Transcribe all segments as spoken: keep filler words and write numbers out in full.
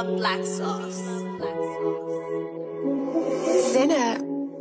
Black sauce. Sinner.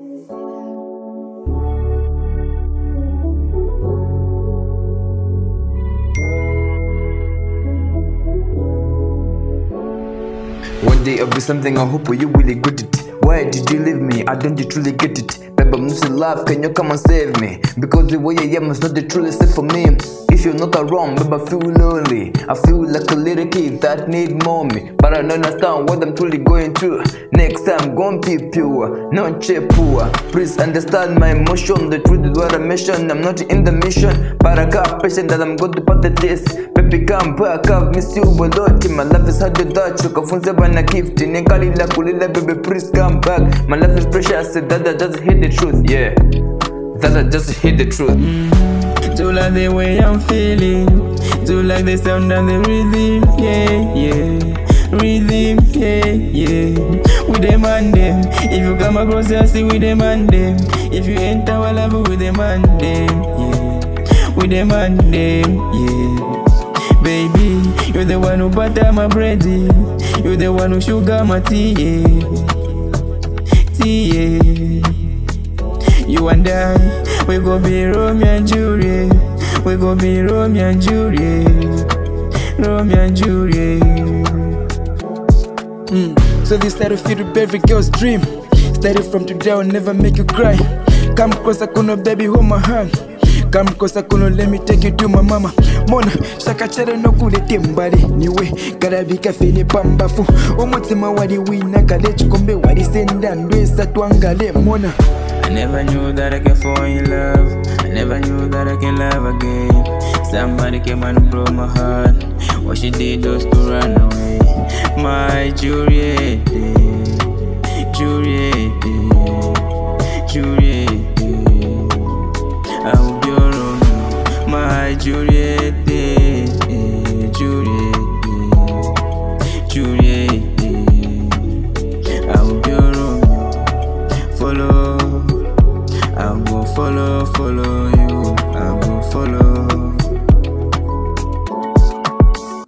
One day I'll be something, I hope you really good it. Why did you leave me? I don't you truly get it. Babe, I'm losing love, can you come and save me? Because the way I am is not the truly safe for me. If you're not around, babe, I feel lonely. I feel like a little kid that need mommy. But I don't understand what I'm truly going through. Next time, gon' be pure, not cheap poor. Please understand my emotion, the truth is what I mention. I'm not in the mission, but I got patient that I'm going to pass the test. Baby, come back, I've missed you a lot. My life is hard to touch, you can find a gift. Nekalila kulila, baby, please come back. My life is precious, that I just hit the truth, yeah. That I just hit the truth. Mm, do like the way I'm feeling, do like the sound and the rhythm, yeah, yeah. Rhythm, yeah, yeah. We demand them. If you come across us, we demand them. If you enter our love, we demand them, yeah. We demand them, yeah. Baby, you're the one who butter my bread, you're the one who sugar my tea, yeah. Tea, yeah. You and I, we gon' be Romeo and Juliet. We gon' be Romeo and Juliet. Romeo and Juliet. Mm. So this started feel to every girl's dream. Started from today, I'll never make you cry. Come closer, kuno baby, hold my hand. Come closer, kuno, let me take you to my mama. Mona, shaka chere no kule timbali. Niwe, karabika fene pambafu. Omutima wadi wina kale chukombe wadi senda ndwesa tuangale mona. I never knew that I could fall in love. I never knew that I can love again. Somebody came and broke my heart. What she did was to run away. My Juliet, Juliet, Juliet. I hope you're wrong. My Juliet.